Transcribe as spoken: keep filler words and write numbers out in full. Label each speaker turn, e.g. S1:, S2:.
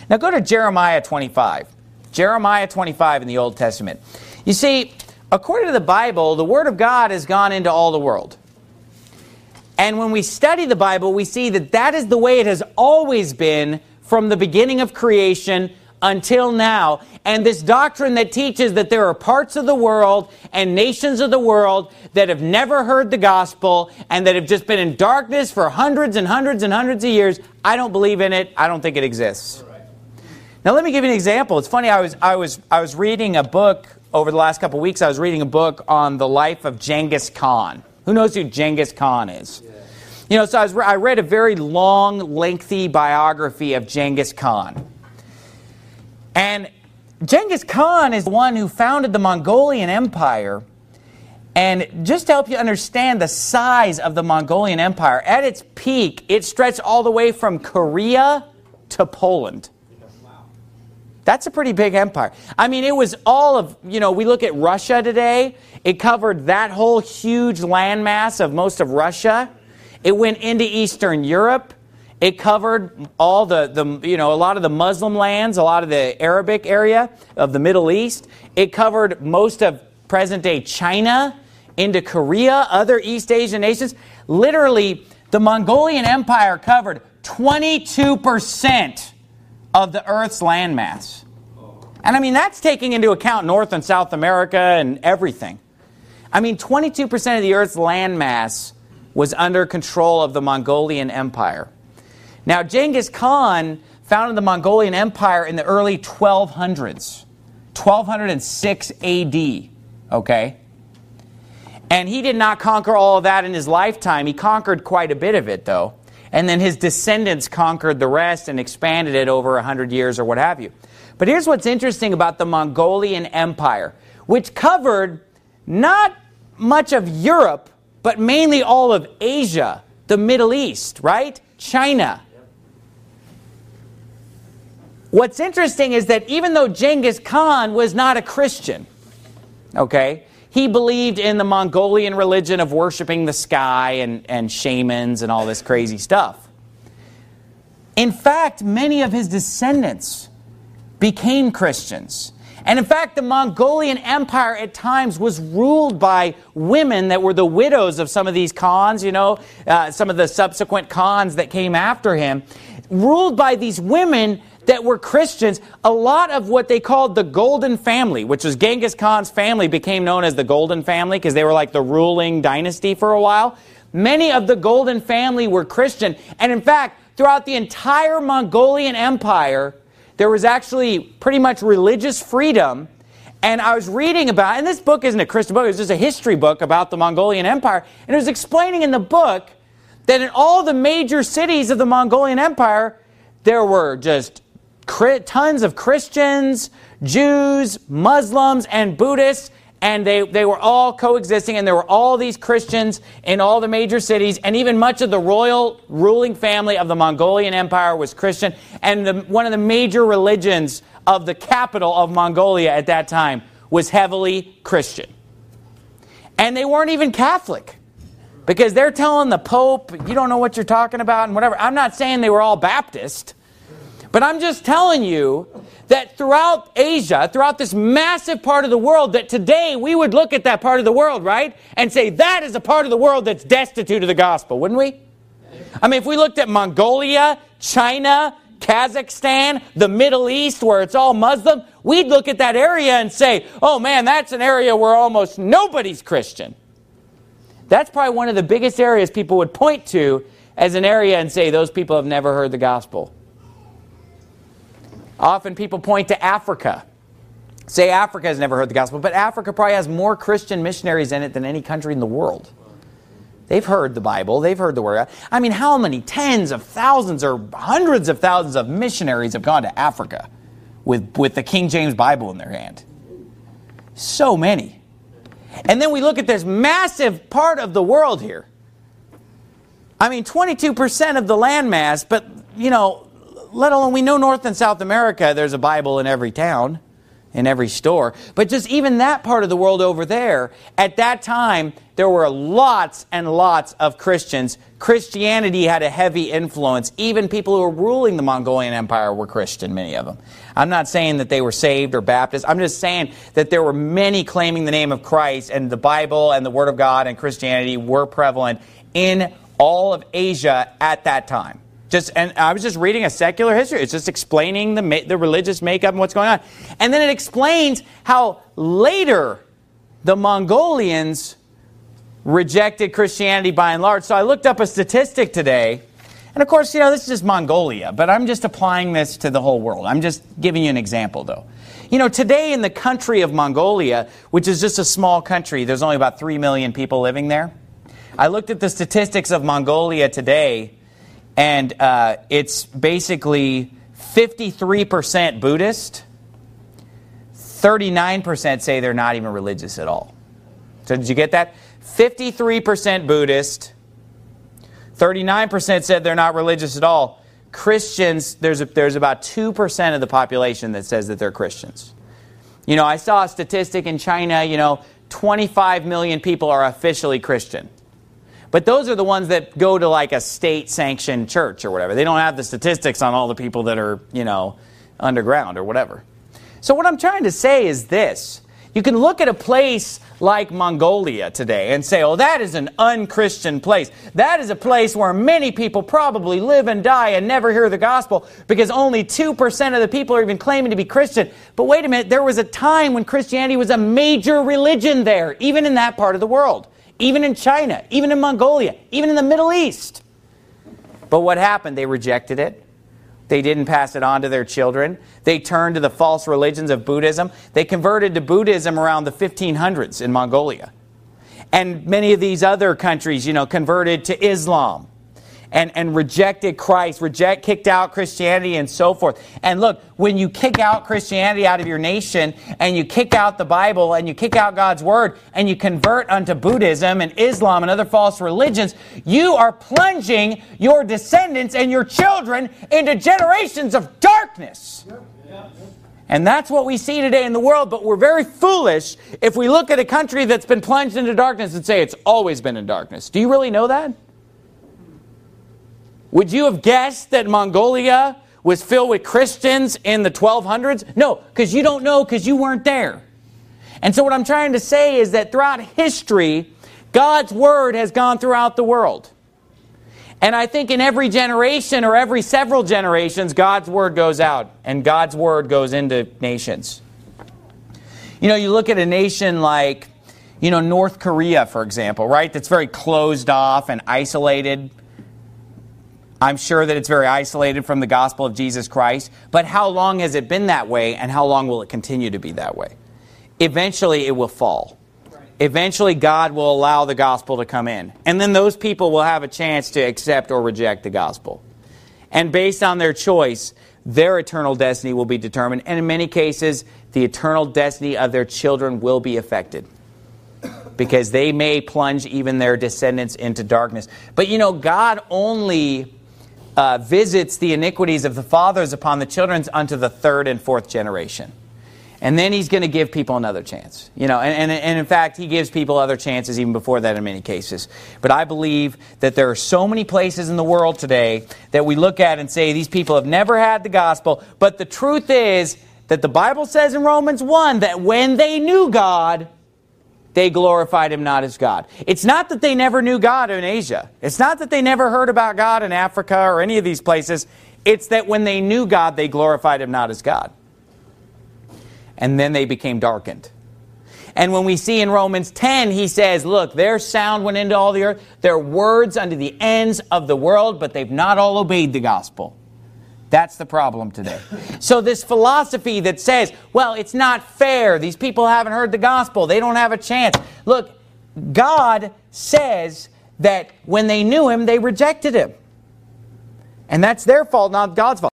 S1: Now go to Jeremiah twenty-five. Jeremiah twenty-five in the Old Testament. You see, according to the Bible, the Word of God has gone into all the world. And when we study the Bible, we see that that is the way it has always been from the beginning of creation until now. And this doctrine that teaches that there are parts of the world and nations of the world that have never heard the gospel and that have just been in darkness for hundreds and hundreds and hundreds of years, I don't believe in it. I don't think it exists. Now let me give you an example. It's funny, I was I was I was reading a book over the last couple of weeks. I was reading a book on the life of Genghis Khan. Who knows who Genghis Khan is? Yeah. You know, so I, was, I read a very long, lengthy biography of Genghis Khan. And Genghis Khan is the one who founded the Mongolian Empire. And just to help you understand the size of the Mongolian Empire, at its peak, it stretched all the way from Korea to Poland. That's a pretty big empire. I mean, it was all of, you know, we look at Russia today. It covered that whole huge landmass of most of Russia. It went into Eastern Europe. It covered all the, the, you know, a lot of the Muslim lands, a lot of the Arabic area of the Middle East. It covered most of present-day China, into Korea, other East Asian nations. Literally, the Mongolian Empire covered twenty-two percent of the Earth's landmass. And I mean, that's taking into account North and South America and everything. I mean, twenty-two percent of the Earth's landmass was under control of the Mongolian Empire. Now, Genghis Khan founded the Mongolian Empire in the early twelve hundreds, twelve oh six A D, okay? And he did not conquer all of that in his lifetime. He conquered quite a bit of it, though. And then his descendants conquered the rest and expanded it over one hundred years or what have you. But here's what's interesting about the Mongolian Empire, which covered not much of Europe, but mainly all of Asia, the Middle East, right? China. What's interesting is that even though Genghis Khan was not a Christian, okay, he believed in the Mongolian religion of worshiping the sky and, and shamans and all this crazy stuff. In fact, many of his descendants became Christians. And in fact, the Mongolian Empire at times was ruled by women that were the widows of some of these Khans, you know, uh, some of the subsequent Khans that came after him, ruled by these women that were Christians. A lot of what they called the Golden Family, which was Genghis Khan's family, became known as the Golden Family because they were like the ruling dynasty for a while. Many of the Golden Family were Christian. And in fact, throughout the entire Mongolian Empire, there was actually pretty much religious freedom. And I was reading about, and this book isn't a Christian book, it was just a history book about the Mongolian Empire. And it was explaining in the book that in all the major cities of the Mongolian Empire, there were just tons of Christians, Jews, Muslims, and Buddhists, and they, they were all coexisting, and there were all these Christians in all the major cities, and even much of the royal ruling family of the Mongolian Empire was Christian, and the, one of the major religions of the capital of Mongolia at that time was heavily Christian. And they weren't even Catholic, because they're telling the Pope, you don't know what you're talking about, and whatever. I'm not saying they were all Baptist, but I'm just telling you that throughout Asia, throughout this massive part of the world, that today we would look at that part of the world, right, and say that is a part of the world that's destitute of the gospel, wouldn't we? I mean, if we looked at Mongolia, China, Kazakhstan, the Middle East, where it's all Muslim, we'd look at that area and say, oh man, that's an area where almost nobody's Christian. That's probably one of the biggest areas people would point to as an area and say, those people have never heard the gospel. Often people point to Africa. Say Africa has never heard the gospel, but Africa probably has more Christian missionaries in it than any country in the world. They've heard the Bible. They've heard the word. I mean, how many tens of thousands or hundreds of thousands of missionaries have gone to Africa with, with the King James Bible in their hand? So many. And then we look at this massive part of the world here. I mean, twenty-two percent of the landmass, but, you know, let alone, we know North and South America, there's a Bible in every town. in every store. But just even that part of the world over there, at that time, there were lots and lots of Christians. Christianity had a heavy influence. Even people who were ruling the Mongolian Empire were Christian, many of them. I'm not saying that they were saved or Baptist. I'm just saying that there were many claiming the name of Christ, and the Bible and the Word of God and Christianity were prevalent in all of Asia at that time. Just, and I was just reading a secular history. It's just explaining the, the religious makeup and what's going on. And then it explains how later the Mongolians rejected Christianity by and large. So I looked up a statistic today. And of course, you know, this is just Mongolia. But I'm just applying this to the whole world. I'm just giving you an example, though. You know, today in the country of Mongolia, which is just a small country, there's only about three million people living there. I looked at the statistics of Mongolia today. And uh, it's basically fifty-three percent Buddhist, thirty-nine percent say they're not even religious at all. So did you get that? fifty-three percent Buddhist, thirty-nine percent said they're not religious at all. Christians, there's, a, there's about two percent of the population that says that they're Christians. You know, I saw a statistic in China, you know, twenty-five million people are officially Christian. But those are the ones that go to like a state-sanctioned church or whatever. They don't have the statistics on all the people that are, you know, underground or whatever. So what I'm trying to say is this. You can look at a place like Mongolia today and say, oh, that is an un-Christian place. That is a place where many people probably live and die and never hear the gospel because only two percent of the people are even claiming to be Christian. But wait a minute, there was a time when Christianity was a major religion there, even in that part of the world. Even in China, even in Mongolia, even in the Middle East. But what happened? They rejected it. They didn't pass it on to their children. They turned to the false religions of Buddhism. They converted to Buddhism around the fifteen hundreds in Mongolia. And many of these other countries, you know, converted to Islam. And, and rejected Christ, reject, kicked out Christianity and so forth. And look, when you kick out Christianity out of your nation and you kick out the Bible and you kick out God's Word and you convert unto Buddhism and Islam and other false religions, you are plunging your descendants and your children into generations of darkness. And that's what we see today in the world, but we're very foolish if we look at a country that's been plunged into darkness and say it's always been in darkness. Do you really know that? Would you have guessed that Mongolia was filled with Christians in the twelve hundreds? No, because you don't know because you weren't there. And so what I'm trying to say is that throughout history, God's Word has gone throughout the world. And I think in every generation or every several generations, God's Word goes out and God's Word goes into nations. You know, you look at a nation like, you know, North Korea, for example, right? That's very closed off and isolated. I'm sure that it's very isolated from the gospel of Jesus Christ. But how long has it been that way, and how long will it continue to be that way? Eventually, it will fall. Right. Eventually, God will allow the gospel to come in. And then those people will have a chance to accept or reject the gospel. And based on their choice, their eternal destiny will be determined. And in many cases, the eternal destiny of their children will be affected. Because they may plunge even their descendants into darkness. But you know, God only uh, visits the iniquities of the fathers upon the children unto the third and fourth generation. And then He's going to give people another chance. You know, and, and, and in fact, He gives people other chances even before that in many cases. But I believe that there are so many places in the world today that we look at and say these people have never had the gospel. But the truth is that the Bible says in Romans one that when they knew God, they glorified Him not as God. It's not that they never knew God in Asia. It's not that they never heard about God in Africa or any of these places. It's that when they knew God, they glorified Him not as God. And then they became darkened. And when we see in Romans ten, he says, look, their sound went into all the earth, their words unto the ends of the world, but they've not all obeyed the gospel. That's the problem today. So this philosophy that says, well, it's not fair. These people haven't heard the gospel. They don't have a chance. Look, God says that when they knew Him, they rejected Him. And that's their fault, not God's fault.